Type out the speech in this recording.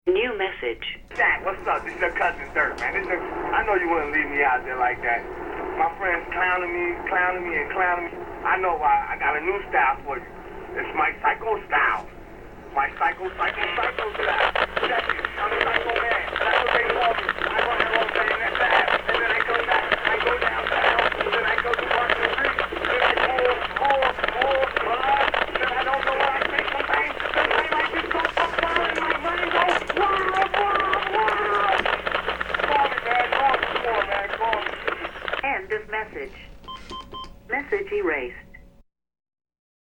New message. Jack, what's up? This your cousin Dirk, man. I know you wouldn't leave me out there like that. My friends clowning me. I know why. I got a new style for you. It's my psycho style. My psycho style. Check it. I'm a psycho man. That's what they call me. I run that all day in that bag. And then I come back. I go downtown. And then I go to Washington Street. Then I pull. Then I don't know what I take sometimes. Sometimes I just go up down and my brain goes. Call me, man. Call me. End of message. Message erased.